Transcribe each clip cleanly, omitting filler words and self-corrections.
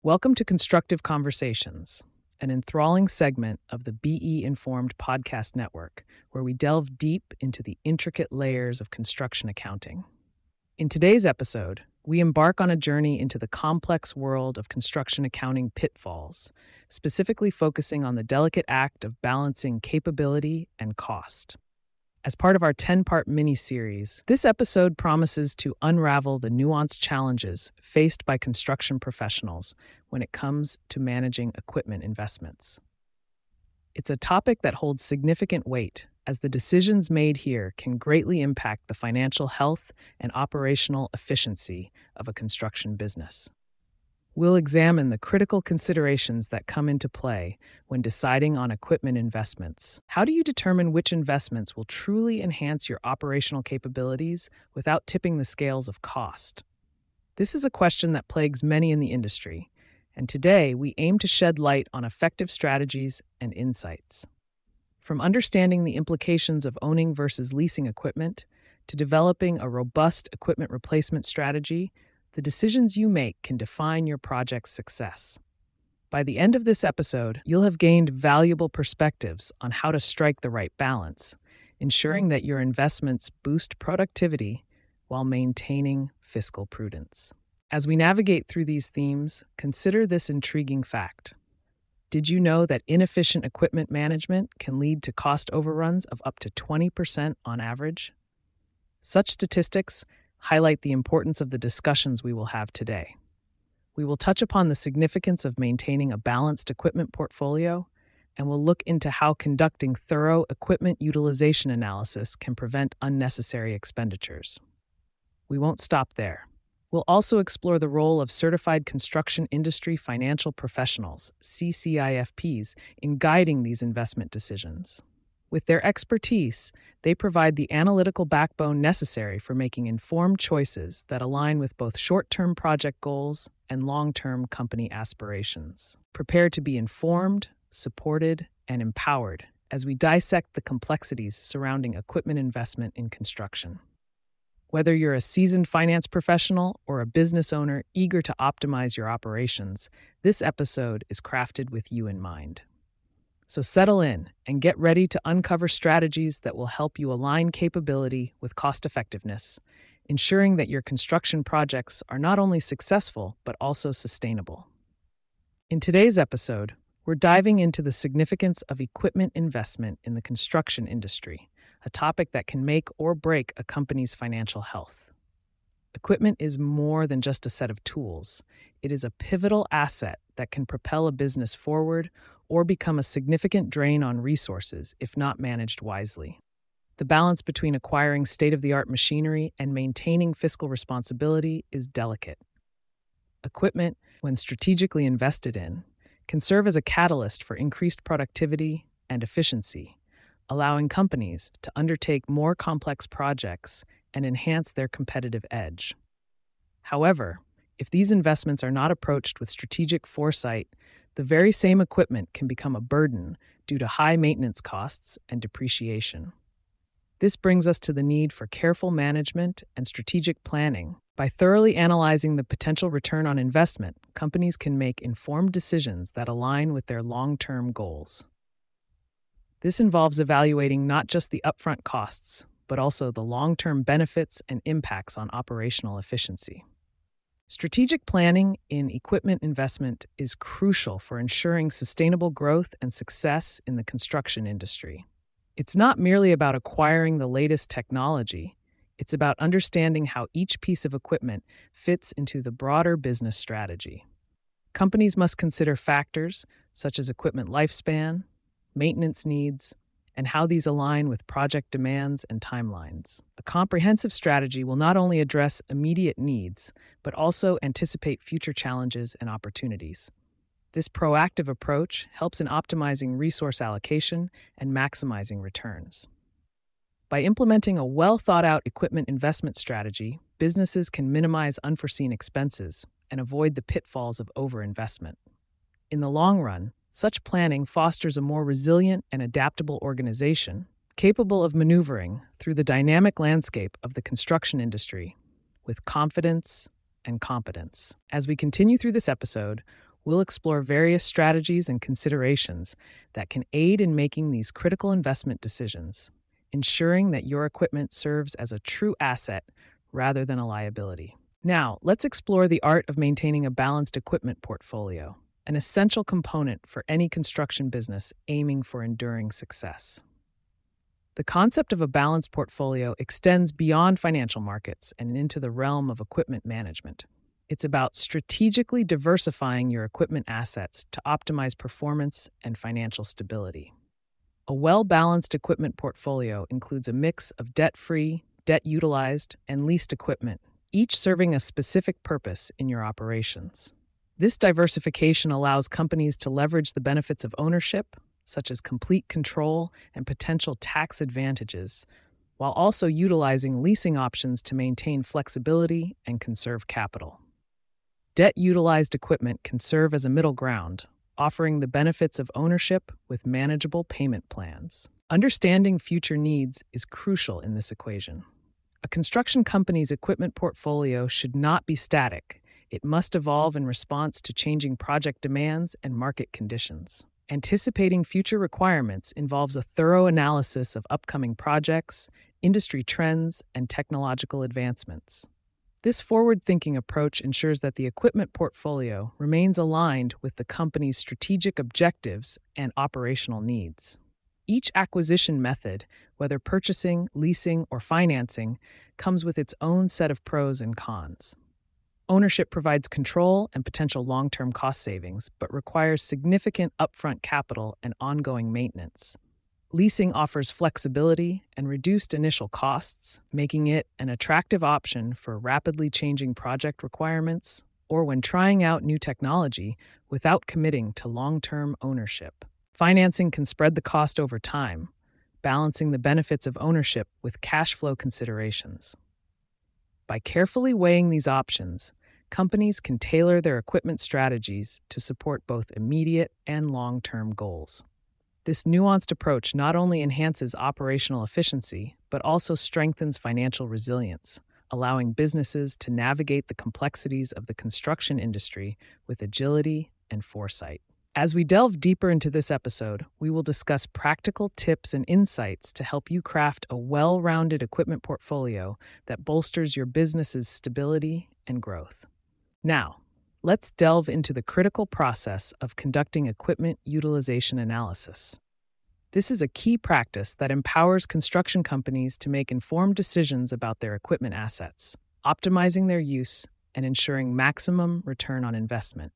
Welcome to Constructive Conversations, an enthralling segment of the BE Informed podcast network, where we delve deep into the intricate layers of construction accounting. In today's episode, we embark on a journey into the complex world of construction accounting pitfalls, specifically focusing on the delicate act of balancing capability and cost. As part of our 10-part mini-series, this episode promises to unravel the nuanced challenges faced by construction professionals when it comes to managing equipment investments. It's a topic that holds significant weight, as the decisions made here can greatly impact the financial health and operational efficiency of a construction business. We'll examine the critical considerations that come into play when deciding on equipment investments. How do you determine which investments will truly enhance your operational capabilities without tipping the scales of cost? This is a question that plagues many in the industry, and today we aim to shed light on effective strategies and insights. From understanding the implications of owning versus leasing equipment to developing a robust equipment replacement strategy, the decisions you make can define your project's success. By the end of this episode, you'll have gained valuable perspectives on how to strike the right balance, ensuring that your investments boost productivity while maintaining fiscal prudence. As we navigate through these themes, consider this intriguing fact. Did you know that inefficient equipment management can lead to cost overruns of up to 20% on average? Such statistics highlight the importance of the discussions we will have today. We will touch upon the significance of maintaining a balanced equipment portfolio, and we'll look into how conducting thorough equipment utilization analysis can prevent unnecessary expenditures. We won't stop there. We'll also explore the role of certified construction industry financial professionals, CCIFPs, in guiding these investment decisions. With their expertise, they provide the analytical backbone necessary for making informed choices that align with both short-term project goals and long-term company aspirations. Prepare to be informed, supported, and empowered as we dissect the complexities surrounding equipment investment in construction. Whether you're a seasoned finance professional or a business owner eager to optimize your operations, this episode is crafted with you in mind. So settle in and get ready to uncover strategies that will help you align capability with cost effectiveness, ensuring that your construction projects are not only successful but also sustainable. In today's episode, we're diving into the significance of equipment investment in the construction industry, a topic that can make or break a company's financial health. Equipment is more than just a set of tools. It is a pivotal asset that can propel a business forward or become a significant drain on resources if not managed wisely. The balance between acquiring state-of-the-art machinery and maintaining fiscal responsibility is delicate. Equipment, when strategically invested in, can serve as a catalyst for increased productivity and efficiency, allowing companies to undertake more complex projects and enhance their competitive edge. However, if these investments are not approached with strategic foresight, the very same equipment can become a burden due to high maintenance costs and depreciation. This brings us to the need for careful management and strategic planning. By thoroughly analyzing the potential return on investment, companies can make informed decisions that align with their long-term goals. This involves evaluating not just the upfront costs, but also the long-term benefits and impacts on operational efficiency. Strategic planning in equipment investment is crucial for ensuring sustainable growth and success in the construction industry. It's not merely about acquiring the latest technology, it's about understanding how each piece of equipment fits into the broader business strategy. Companies must consider factors such as equipment lifespan, maintenance needs, and how these align with project demands and timelines. A comprehensive strategy will not only address immediate needs, but also anticipate future challenges and opportunities. This proactive approach helps in optimizing resource allocation and maximizing returns. By implementing a well-thought-out equipment investment strategy, businesses can minimize unforeseen expenses and avoid the pitfalls of overinvestment. In the long run, such planning fosters a more resilient and adaptable organization, capable of maneuvering through the dynamic landscape of the construction industry with confidence and competence. As we continue through this episode, We'll explore various strategies and considerations that can aid in making these critical investment decisions, ensuring that your equipment serves as a true asset rather than a liability. Now, let's explore the art of maintaining a balanced equipment portfolio, an essential component for any construction business aiming for enduring success. The concept of a balanced portfolio extends beyond financial markets and into the realm of equipment management. It's about strategically diversifying your equipment assets to optimize performance and financial stability. A well-balanced equipment portfolio includes a mix of debt-free, debt-utilized, and leased equipment, each serving a specific purpose in your operations. This diversification allows companies to leverage the benefits of ownership, such as complete control and potential tax advantages, while also utilizing leasing options to maintain flexibility and conserve capital. Debt-utilized equipment can serve as a middle ground, offering the benefits of ownership with manageable payment plans. Understanding future needs is crucial in this equation. A construction company's equipment portfolio should not be static. It must evolve in response to changing project demands and market conditions. Anticipating future requirements involves a thorough analysis of upcoming projects, industry trends, and technological advancements. This forward-thinking approach ensures that the equipment portfolio remains aligned with the company's strategic objectives and operational needs. Each acquisition method, whether purchasing, leasing, or financing, comes with its own set of pros and cons. Ownership provides control and potential long-term cost savings, but requires significant upfront capital and ongoing maintenance. Leasing offers flexibility and reduced initial costs, making it an attractive option for rapidly changing project requirements or when trying out new technology without committing to long-term ownership. Financing can spread the cost over time, balancing the benefits of ownership with cash flow considerations. By carefully weighing these options, companies can tailor their equipment strategies to support both immediate and long-term goals. This nuanced approach not only enhances operational efficiency, but also strengthens financial resilience, allowing businesses to navigate the complexities of the construction industry with agility and foresight. As we delve deeper into this episode, we will discuss practical tips and insights to help you craft a well-rounded equipment portfolio that bolsters your business's stability and growth. Now, let's delve into the critical process of conducting equipment utilization analysis. This is a key practice that empowers construction companies to make informed decisions about their equipment assets, optimizing their use and ensuring maximum return on investment.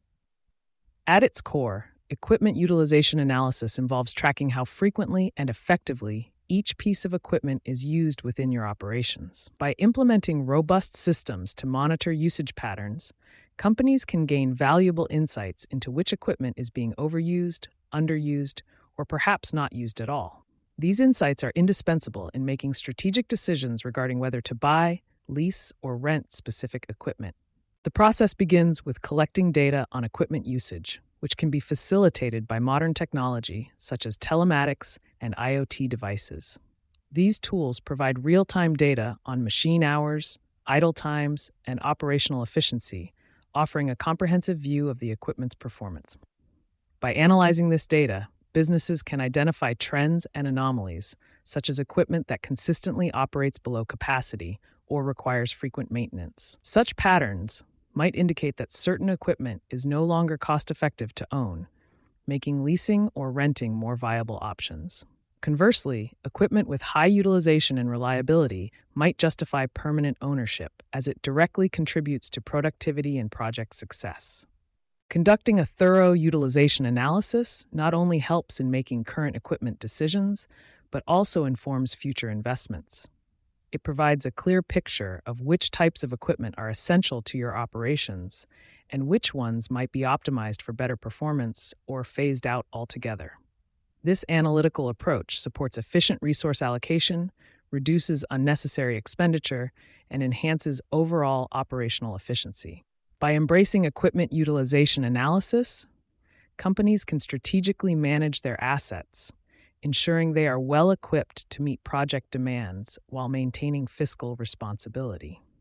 At its core, equipment utilization analysis involves tracking how frequently and effectively each piece of equipment is used within your operations. By implementing robust systems to monitor usage patterns, companies can gain valuable insights into which equipment is being overused, underused, or perhaps not used at all. These insights are indispensable in making strategic decisions regarding whether to buy, lease, or rent specific equipment. The process begins with collecting data on equipment usage, which can be facilitated by modern technology such as telematics and IoT devices. These tools provide real-time data on machine hours, idle times, and operational efficiency, offering a comprehensive view of the equipment's performance. By analyzing this data, businesses can identify trends and anomalies, such as equipment that consistently operates below capacity or requires frequent maintenance. Such patterns might indicate that certain equipment is no longer cost-effective to own, making leasing or renting more viable options. Conversely, equipment with high utilization and reliability might justify permanent ownership, as it directly contributes to productivity and project success. Conducting a thorough utilization analysis not only helps in making current equipment decisions, but also informs future investments. It provides a clear picture of which types of equipment are essential to your operations and which ones might be optimized for better performance or phased out altogether. This analytical approach supports efficient resource allocation, reduces unnecessary expenditure, and enhances overall operational efficiency. By embracing equipment utilization analysis, companies can strategically manage their assets, ensuring they are well equipped to meet project demands while maintaining fiscal responsibility.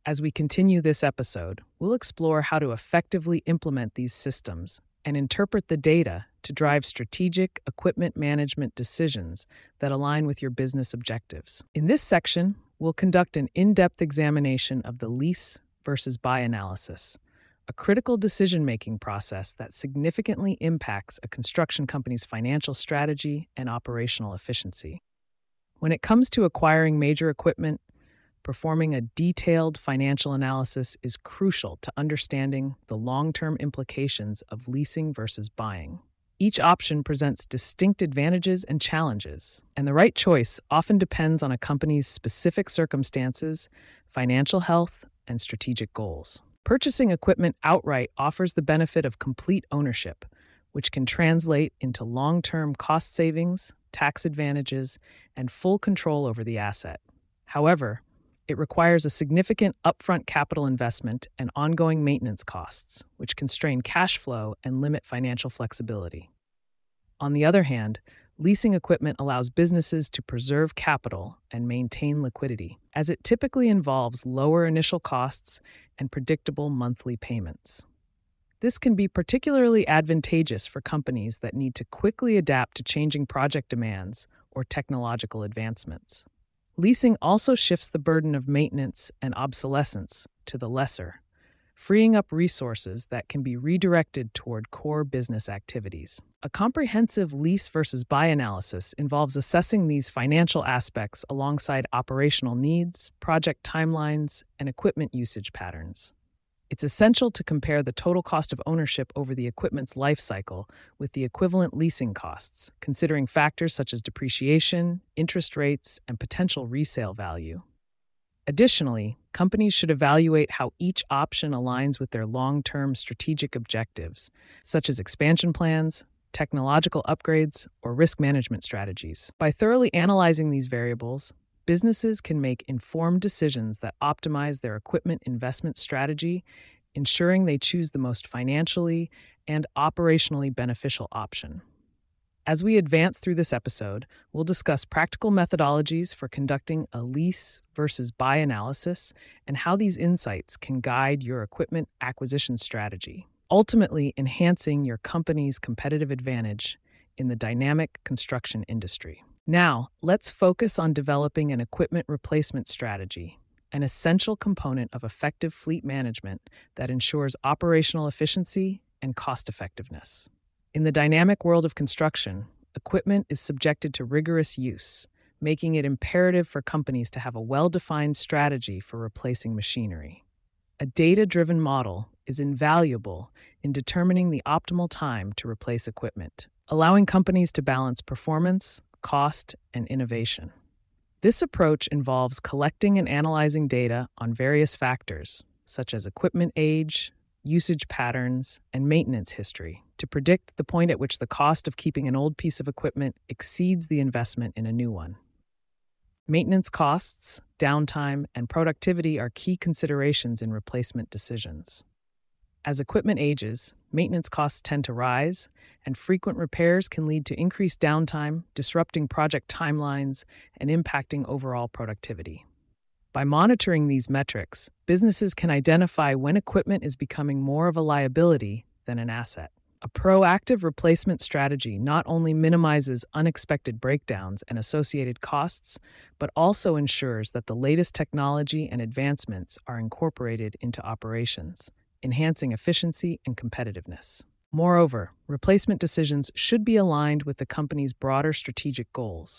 As we continue this episode, we'll explore how to effectively implement these systems and interpret the data to drive strategic equipment management decisions that align with your business objectives. In this section, we'll conduct an in-depth examination of the lease versus buy analysis, a critical decision-making process that significantly impacts a construction company's financial strategy and operational efficiency. When it comes to acquiring major equipment, performing a detailed financial analysis is crucial to understanding the long-term implications of leasing versus buying. Each option presents distinct advantages and challenges, and the right choice often depends on a company's specific circumstances, financial health, and strategic goals. Purchasing equipment outright offers the benefit of complete ownership, which can translate into long-term cost savings, tax advantages, and full control over the asset. However, it requires a significant upfront capital investment and ongoing maintenance costs, which constrain cash flow and limit financial flexibility. On the other hand, leasing equipment allows businesses to preserve capital and maintain liquidity, as it typically involves lower initial costs and predictable monthly payments. This can be particularly advantageous for companies that need to quickly adapt to changing project demands or technological advancements. Leasing also shifts the burden of maintenance and obsolescence to the lessor, freeing up resources that can be redirected toward core business activities. A comprehensive lease versus buy analysis involves assessing these financial aspects alongside operational needs, project timelines, and equipment usage patterns. It's essential to compare the total cost of ownership over the equipment's life cycle with the equivalent leasing costs, considering factors such as depreciation, interest rates, and potential resale value. Additionally, companies should evaluate how each option aligns with their long-term strategic objectives, such as expansion plans, technological upgrades, or risk management strategies. By thoroughly analyzing these variables, businesses can make informed decisions that optimize their equipment investment strategy, ensuring they choose the most financially and operationally beneficial option. As we advance through this episode, we'll discuss practical methodologies for conducting a lease versus buy analysis and how these insights can guide your equipment acquisition strategy, ultimately enhancing your company's competitive advantage in the dynamic construction industry. Now, let's focus on developing an equipment replacement strategy, an essential component of effective fleet management that ensures operational efficiency and cost-effectiveness. In the dynamic world of construction, equipment is subjected to rigorous use, making it imperative for companies to have a well-defined strategy for replacing machinery. A data-driven model is invaluable in determining the optimal time to replace equipment, allowing companies to balance performance, cost, and innovation. This approach involves collecting and analyzing data on various factors, such as equipment age, usage patterns, and maintenance history, to predict the point at which the cost of keeping an old piece of equipment exceeds the investment in a new one. Maintenance costs, downtime, and productivity are key considerations in replacement decisions. As equipment ages, maintenance costs tend to rise, and frequent repairs can lead to increased downtime, disrupting project timelines, and impacting overall productivity. By monitoring these metrics, businesses can identify when equipment is becoming more of a liability than an asset. A proactive replacement strategy not only minimizes unexpected breakdowns and associated costs, but also ensures that the latest technology and advancements are incorporated into operations, enhancing efficiency and competitiveness. Moreover, replacement decisions should be aligned with the company's broader strategic goals.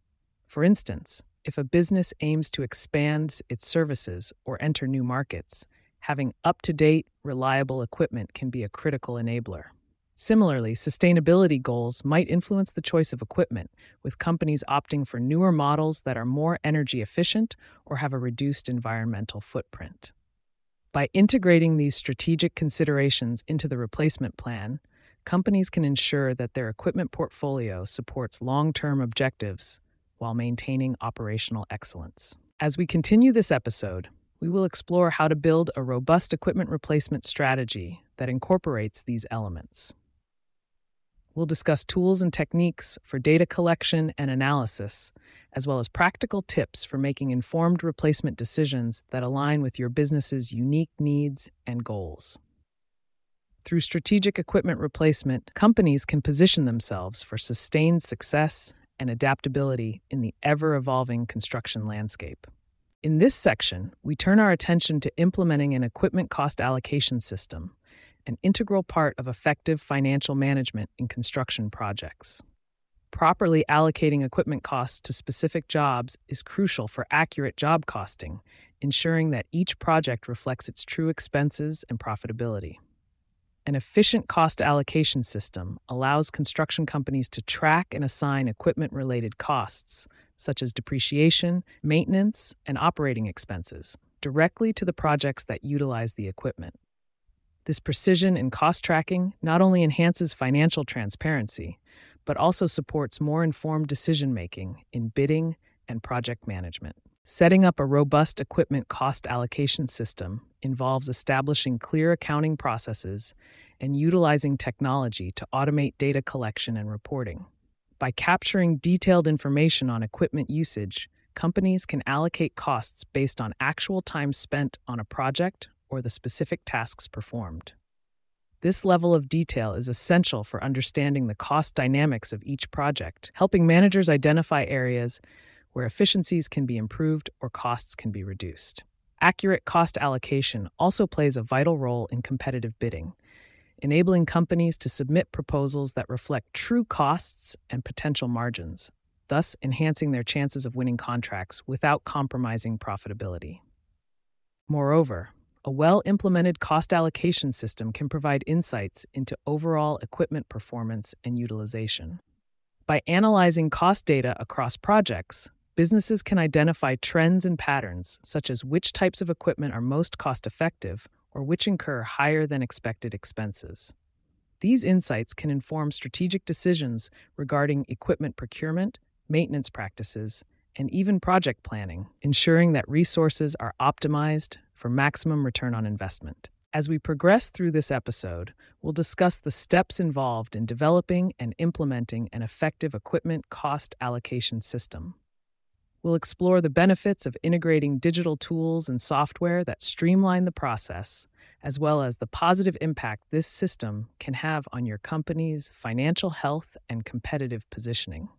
For instance, if a business aims to expand its services or enter new markets, having up-to-date, reliable equipment can be a critical enabler. Similarly, sustainability goals might influence the choice of equipment, with companies opting for newer models that are more energy efficient or have a reduced environmental footprint. By integrating these strategic considerations into the replacement plan, companies can ensure that their equipment portfolio supports long-term objectives while maintaining operational excellence. As we continue this episode, we will explore how to build a robust equipment replacement strategy that incorporates these elements. We'll discuss tools and techniques for data collection and analysis, as well as practical tips for making informed replacement decisions that align with your business's unique needs and goals. Through strategic equipment replacement, companies can position themselves for sustained success and adaptability in the ever-evolving construction landscape. In this section, we turn our attention to implementing an equipment cost allocation system, an integral part of effective financial management in construction projects. Properly allocating equipment costs to specific jobs is crucial for accurate job costing, ensuring that each project reflects its true expenses and profitability. An efficient cost allocation system allows construction companies to track and assign equipment-related costs, such as depreciation, maintenance, and operating expenses, directly to the projects that utilize the equipment. This precision in cost tracking not only enhances financial transparency, but also supports more informed decision-making in bidding and project management. Setting up a robust equipment cost allocation system involves establishing clear accounting processes and utilizing technology to automate data collection and reporting. By capturing detailed information on equipment usage, companies can allocate costs based on actual time spent on a project or the specific tasks performed. This level of detail is essential for understanding the cost dynamics of each project, helping managers identify areas where efficiencies can be improved or costs can be reduced. Accurate cost allocation also plays a vital role in competitive bidding, enabling companies to submit proposals that reflect true costs and potential margins, thus enhancing their chances of winning contracts without compromising profitability. Moreover, a well-implemented cost allocation system can provide insights into overall equipment performance and utilization. By analyzing cost data across projects, businesses can identify trends and patterns, such as which types of equipment are most cost-effective or which incur higher than expected expenses. These insights can inform strategic decisions regarding equipment procurement, maintenance practices, and even project planning, ensuring that resources are optimized for maximum return on investment. As we progress through this episode, we'll discuss the steps involved in developing and implementing an effective equipment cost allocation system. We'll explore the benefits of integrating digital tools and software that streamline the process, as well as the positive impact this system can have on your company's financial health and competitive positioning.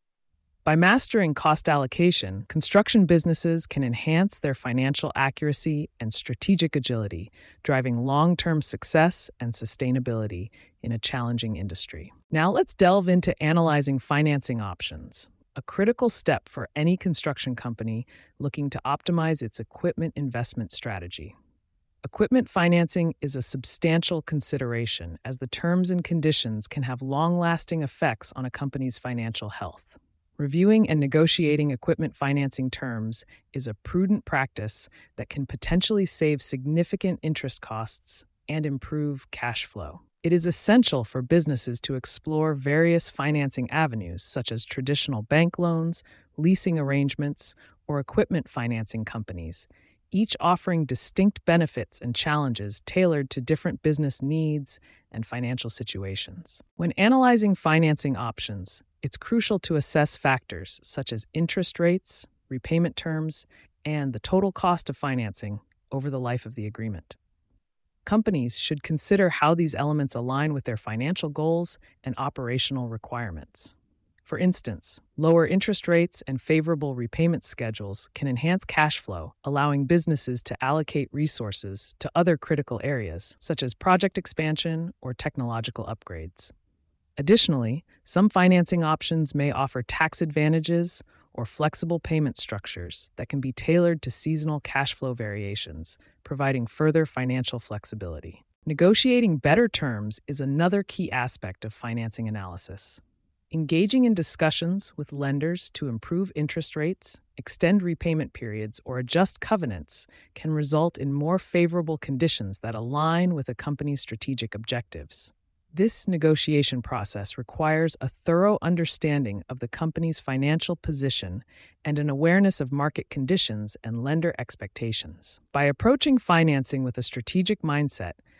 By mastering cost allocation, construction businesses can enhance their financial accuracy and strategic agility, driving long-term success and sustainability in a challenging industry. Now let's delve into analyzing financing options, a critical step for any construction company looking to optimize its equipment investment strategy. Equipment financing is a substantial consideration, as the terms and conditions can have long-lasting effects on a company's financial health. Reviewing and negotiating equipment financing terms is a prudent practice that can potentially save significant interest costs and improve cash flow. It is essential for businesses to explore various financing avenues, such as traditional bank loans, leasing arrangements, or equipment financing companies, each offering distinct benefits and challenges tailored to different business needs and financial situations. When analyzing financing options, it's crucial to assess factors such as interest rates, repayment terms, and the total cost of financing over the life of the agreement. Companies should consider how these elements align with their financial goals and operational requirements. For instance, lower interest rates and favorable repayment schedules can enhance cash flow, allowing businesses to allocate resources to other critical areas, such as project expansion or technological upgrades. Additionally, some financing options may offer tax advantages or flexible payment structures that can be tailored to seasonal cash flow variations, providing further financial flexibility. Negotiating better terms is another key aspect of financing analysis. Engaging in discussions with lenders to improve interest rates, extend repayment periods, or adjust covenants can result in more favorable conditions that align with a company's strategic objectives. This negotiation process requires a thorough understanding of the company's financial position and an awareness of market conditions and lender expectations. By approaching financing with a strategic mindset,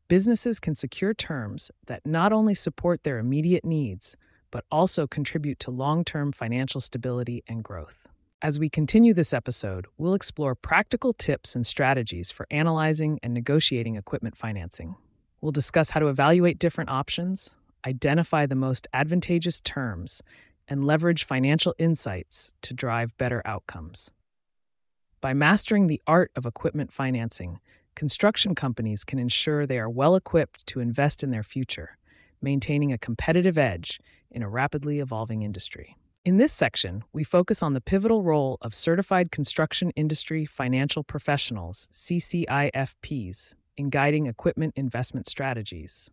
businesses can secure terms that not only support their immediate needs, but also contribute to long-term financial stability and growth. As we continue this episode, we'll explore practical tips and strategies for analyzing and negotiating equipment financing. We'll discuss how to evaluate different options, identify the most advantageous terms, and leverage financial insights to drive better outcomes. By mastering the art of equipment financing, construction companies can ensure they are well equipped to invest in their future, maintaining a competitive edge in a rapidly evolving industry. In this section, we focus on the pivotal role of Certified Construction Industry Financial Professionals, CCIFPs, in guiding equipment investment strategies.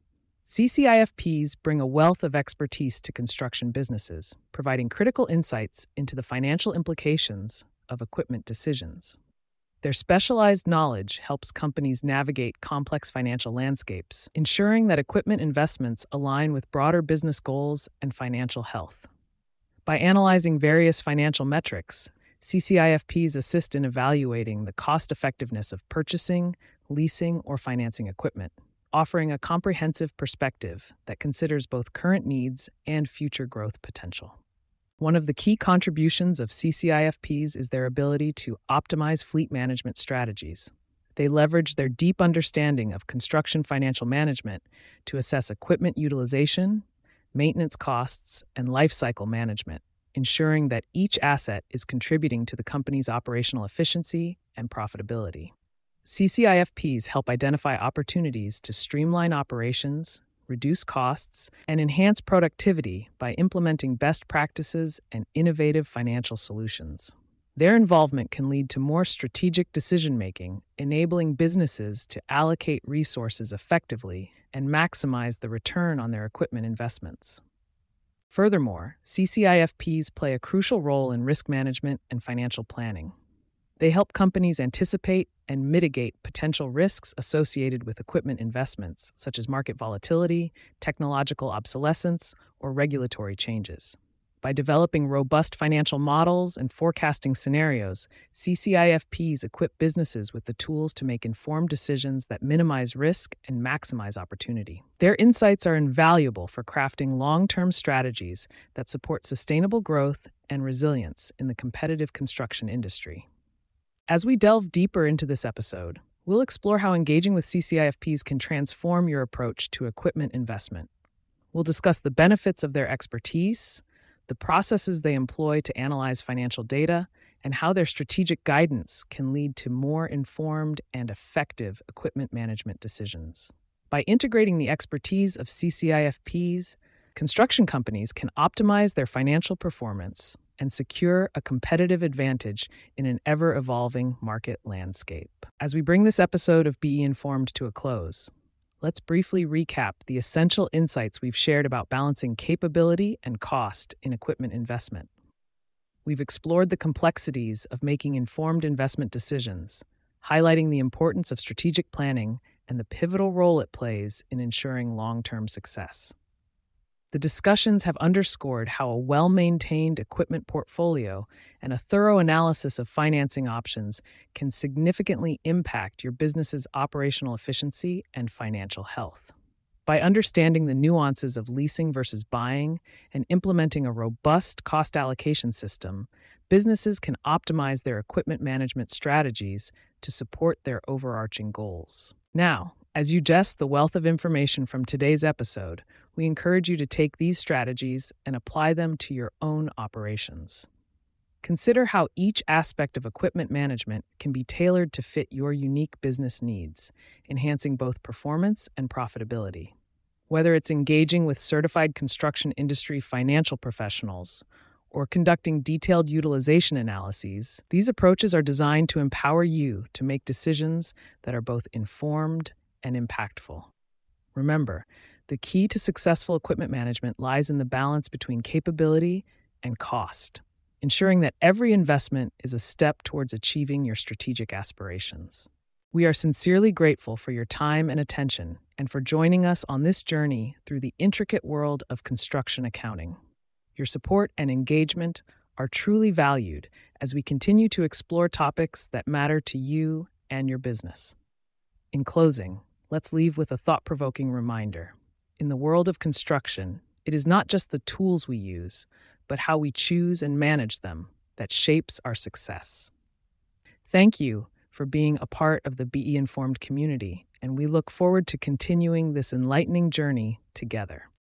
CCIFPs bring a wealth of expertise to construction businesses, providing critical insights into the financial implications of equipment decisions. Their specialized knowledge helps companies navigate complex financial landscapes, ensuring that equipment investments align with broader business goals and financial health. By analyzing various financial metrics, CCIFPs assist in evaluating the cost-effectiveness of purchasing, leasing, or financing equipment, offering a comprehensive perspective that considers both current needs and future growth potential. One of the key contributions of CCIFPs is their ability to optimize fleet management strategies. They leverage their deep understanding of construction financial management to assess equipment utilization, maintenance costs, and lifecycle management, ensuring that each asset is contributing to the company's operational efficiency and profitability. CCIFPs help identify opportunities to streamline operations, reduce costs, and enhance productivity by implementing best practices and innovative financial solutions. Their involvement can lead to more strategic decision-making, enabling businesses to allocate resources effectively and maximize the return on their equipment investments. Furthermore, CCIFPs play a crucial role in risk management and financial planning. They help companies anticipate and mitigate potential risks associated with equipment investments, such as market volatility, technological obsolescence, or regulatory changes. By developing robust financial models and forecasting scenarios, CCIFPs equip businesses with the tools to make informed decisions that minimize risk and maximize opportunity. Their insights are invaluable for crafting long-term strategies that support sustainable growth and resilience in the competitive construction industry. As we delve deeper into this episode, we'll explore how engaging with CCIFPs can transform your approach to equipment investment. We'll discuss the benefits of their expertise, the processes they employ to analyze financial data, and how their strategic guidance can lead to more informed and effective equipment management decisions. By integrating the expertise of CCIFPs, construction companies can optimize their financial performance and secure a competitive advantage in an ever-evolving market landscape. As we bring this episode of BE Informed to a close, let's briefly recap the essential insights we've shared about balancing capability and cost in equipment investment. We've explored the complexities of making informed investment decisions, highlighting the importance of strategic planning and the pivotal role it plays in ensuring long-term success. The discussions have underscored how a well-maintained equipment portfolio and a thorough analysis of financing options can significantly impact your business's operational efficiency and financial health. By understanding the nuances of leasing versus buying and implementing a robust cost allocation system, businesses can optimize their equipment management strategies to support their overarching goals. Now, as you digest the wealth of information from today's episode, we encourage you to take these strategies and apply them to your own operations. Consider how each aspect of equipment management can be tailored to fit your unique business needs, enhancing both performance and profitability. Whether it's engaging with certified construction industry financial professionals or conducting detailed utilization analyses, these approaches are designed to empower you to make decisions that are both informed and impactful. Remember, the key to successful equipment management lies in the balance between capability and cost, ensuring that every investment is a step towards achieving your strategic aspirations. We are sincerely grateful for your time and attention and for joining us on this journey through the intricate world of construction accounting. Your support and engagement are truly valued as we continue to explore topics that matter to you and your business. In closing, let's leave with a thought-provoking reminder. In the world of construction, it is not just the tools we use, but how we choose and manage them that shapes our success. Thank you for being a part of the BE Informed community, and we look forward to continuing this enlightening journey together.